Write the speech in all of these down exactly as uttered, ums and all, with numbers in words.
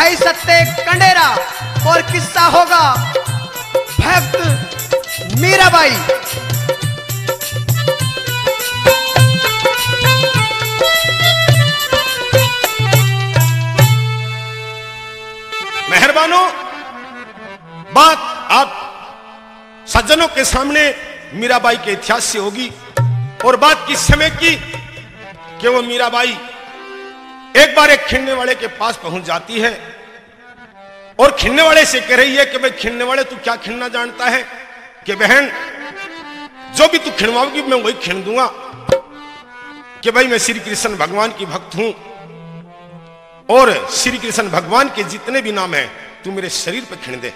भाई सत्ते कंडेरा और किस्सा होगा भक्त मीराबाई। मेहरबानों, बात आप सज्जनों के सामने मीराबाई के इतिहास से होगी और बात किस समय की कि वो मीराबाई एक बार एक खिलने वाले के पास पहुंच जाती है और खिलने वाले से कह रही है कि भाई खिलने वाले तू क्या खिलना जानता है कि बहन जो भी तू खिलवाओगी मैं वही खिल दूंगा, कि भाई मैं श्री कृष्ण भगवान की भक्त हूं और श्री कृष्ण भगवान के जितने भी नाम हैं तू मेरे शरीर पे खिल दे।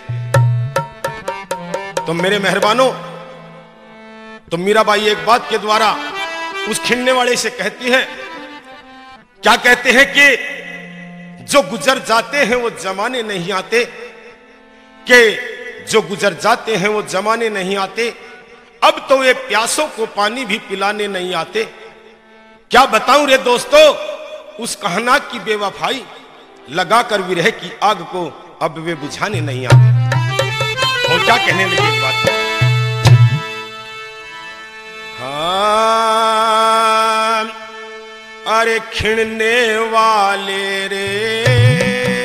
तो मेरे मेहरबानों, तो मीराबाई एक बात के द्वारा उस खिलने वाले से कहती है, क्या कहते हैं कि जो गुजर जाते हैं वो जमाने नहीं आते, कि जो गुजर जाते हैं वो जमाने नहीं आते, अब तो ये प्यासों को पानी भी पिलाने नहीं आते। क्या बताऊं रे दोस्तों उस कहना की बेवफाई, लगाकर विरह की आग को अब वे बुझाने नहीं आते। और क्या कहने लगे इस बात को, हाँ अरे खिलने वाले रे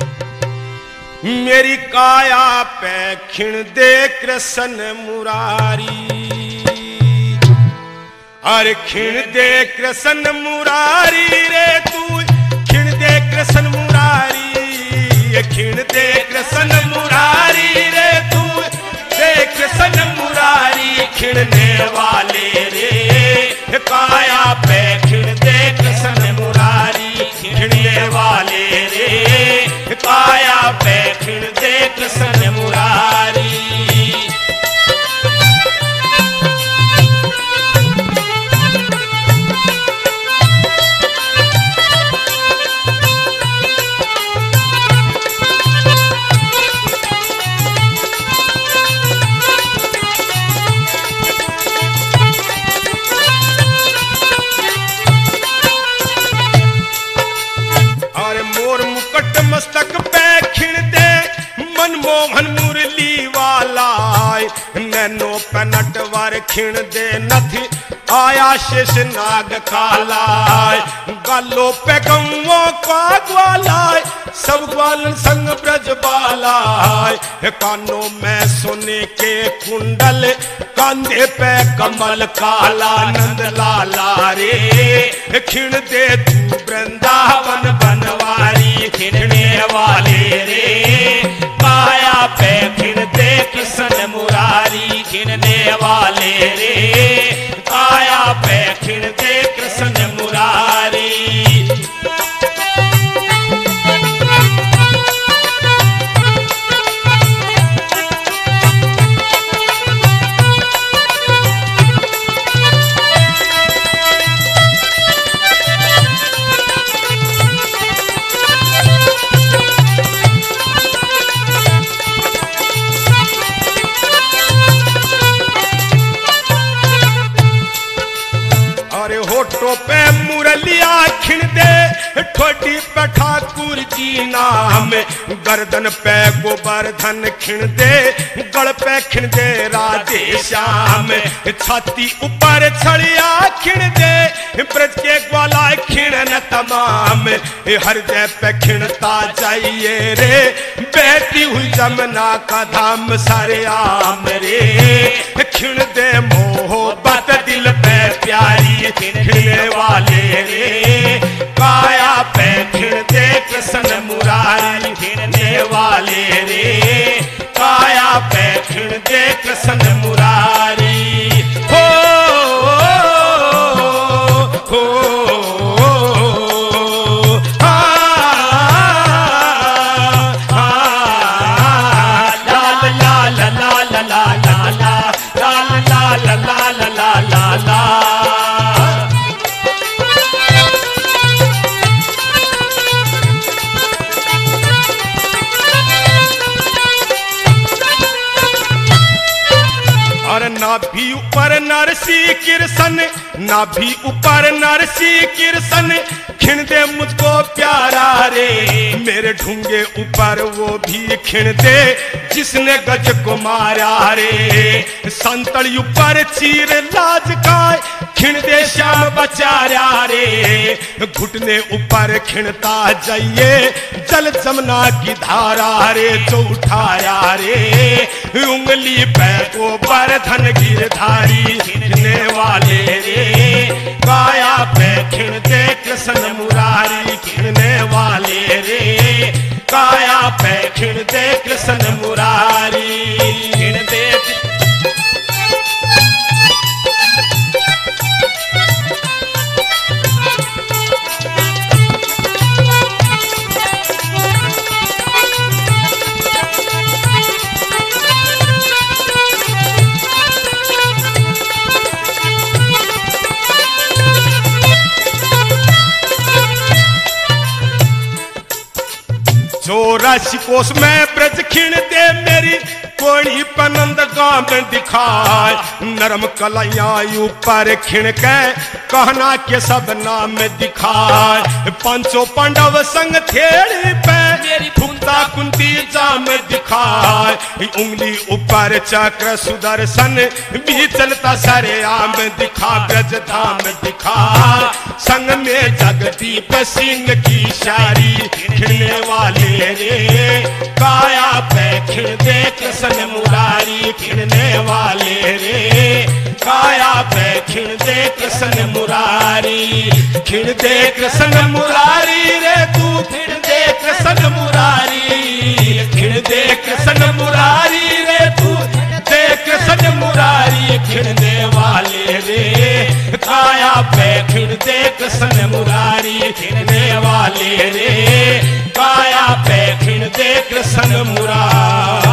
मेरी काया पे खिल दे कृष्ण मुरारी, अरे खिल दे कृष्ण मुरारी रे तू खिल दे कृष्ण मुरारी, खिल दे कृष्ण मुरारी रे तू दे कृष्ण मुरारी, खिलने वाले रे काया पे खिल दे कृष्ण मुरारी, खिलने वाले रे काया पे खिल दे कृष्ण मुरारी। मस्तक पे खिल दे मनमोहन मुरली वाला, नैनो पे नटवर खिल दे नथी आया शेष नाग काला, गालों पे गौओं का ग्वाला सब ग्वालन संग ब्रज बाला, कानों में सोने के कुंडल कांधे पे कमल काला, नंद लाला रे खिल दे तू वृंदावन बनवारी, खिलने वाले रे काया पे खिल दे कृष्ण मुरारी, खिलने वाले रे काया पे खिल दे कृष्ण मुरारी। होठों पे मुरलिया खिल दे ठोडी पे ठाकुर जी नाम, गर्दन पे गोवर्धन खिल दे गल पे खिल दे राधे श्याम, छाती ऊपर छड़िया खिल दे ब्रज के ग्वाला खिलन तमाम, हृदय पे खिलता जाइए रे बहती हुई जमुना का धाम सारे आम रे, खिल दे मोहब्बत दिल पे प्यारी, खिलने वाले रे काया पे खिल दे कृष्ण मुरारी, खिलने वाले रे काया पे खिल दे कृष्ण मुरारी। हो हो नाभि ऊपर नरसी कृष्ण, नाभि ऊपर नरसी कृष्ण, खिन दे मुझको प्यारा रे, मेरे ढूंगे ऊपर वो भी खिन दे जिसने गज को मारा रे, संतल ऊपर चीर लाज काय, खिन दे श्याम बचारा रे, घुटने ऊपर खिनता जाइए जल जमुना की धारा रे, जो उठाया रे उंगली पे को पर धन गिरधारी, खिनने वाले रे काया पे खिन दे कृष्ण मुरारी, खिनने वाले रे काया पे खिन दे कृष्ण मुरारी, खिन दे चौरासी कोस में ब्रज खिन दे मेरी कोड़ी पनंद गांव में दिखाए, नरम कलैया ऊपर खिन के कहना के सब नाम दिखाए, पांचों पांडव संग थेड़ी पे फुकता कुंती जाम दिखाए, उंगली ऊपर चक्र सुदर्शन भी चलता सारे आम दिखा, ब्रज धाम दिखा, संग में जगदीप सिंह की शारी, खिलने वाले रे काया पे खिन दे कृष्ण मुरारी, खिलने वाले रे काया पे खिन दे कृष्ण मुरारी, खिन दे कृष्ण मुरारी रे तू खिन दे कृष्ण मुरारी, खिन दे कृष्ण मुरारी रे तू दे कृष्ण मुरारी, खिलने वाले रे काया पे खिन दे कृष्ण मुरारी, खिलने वाले रे काया पे खिन दे कृष्ण मुरारी।